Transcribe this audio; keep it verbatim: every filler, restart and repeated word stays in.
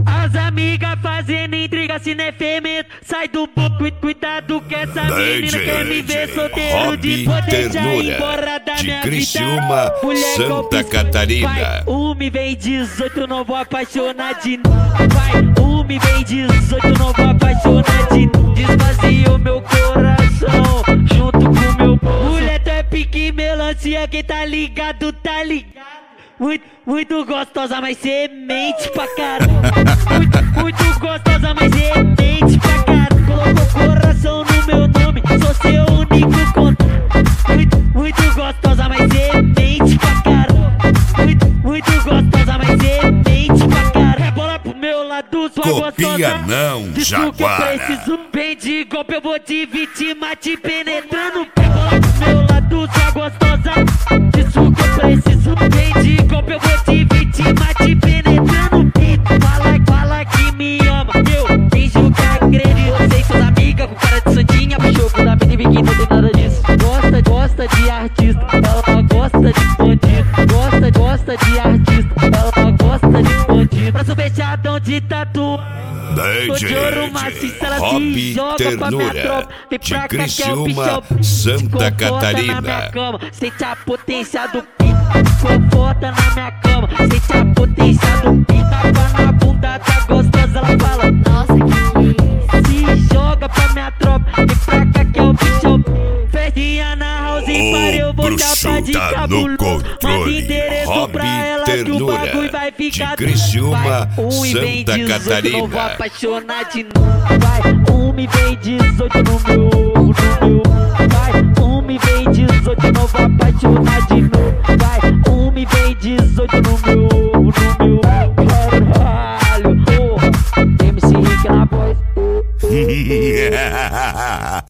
As amigas fazendo intriga, se não é fermento, sai do boco, cuidado que essa menina quer me ver solteiro de poder já ir embora da de minha Criciúma, vida. Mulher Santa Catarina. Vai, um me vem dezoito, não vou apaixonar de novo. Vai, um me vem dezoito, não vou apaixonar de novo. Desvazia o meu coração, junto com meu bolso. Mulher, tu é pique melancia, quem tá ligado, tá ligado. Muito, muito gostosa, mas semente pra caramba. Muito, muito gostosa, mas semente pra caramba. Colocou coração no meu nome, sou seu único conto. Muito, muito gostosa, mas semente pra caramba. Muito, muito gostosa, mas semente pra caramba. Rebola pro meu lado, sua Copia gostosa. não, Disso que eu Jaguara. preciso, bem de golpe, eu vou te vítima, te penetrando. Rebola pro meu lado, sua gostosa. Disso que eu preciso, bem de golpe, eu vou te vítima, te penetrando. Fala, fala que me ama, eu finjo que acredito. Sei suas amigas com cara de santinha, puxou com da mini biquíni, não tem nada disso. Gosta, gosta de artista, ela gosta de bandido. Gosta, gosta de artista, ela gosta de bandido. Braço fechadão de tatu. Tô de ouro maciço, ela se joga pra minha tropa. Vem de pra cá que é o Criciúma, bichão. Santa Conforta Catarina. na minha cama, sente a potência do pico. Conforta na minha cama, sente a potência do pico. Tapa na bunda da gostosa, ela fala: Nossa, que delícia. se joga pra minha tropa. Vem pra cá que é o bichão. Festinha na house e party, eu vou chapar de Bruxo tá cabuloso. no controle. Manda endereço Robin pra ela que o Ternura, bagulho vai de ficar. Criciúma, Vai, um e vem Santa dezoito, Catarina. não vou apaixonar de novo. Vai, um me vem dezoito no meu, no meu. Vai, um me vem dezoito, não vou apaixonar de novo. Vai, um me vem dezoito no meu, no meu. Caralho, porra, M C Rick na voz.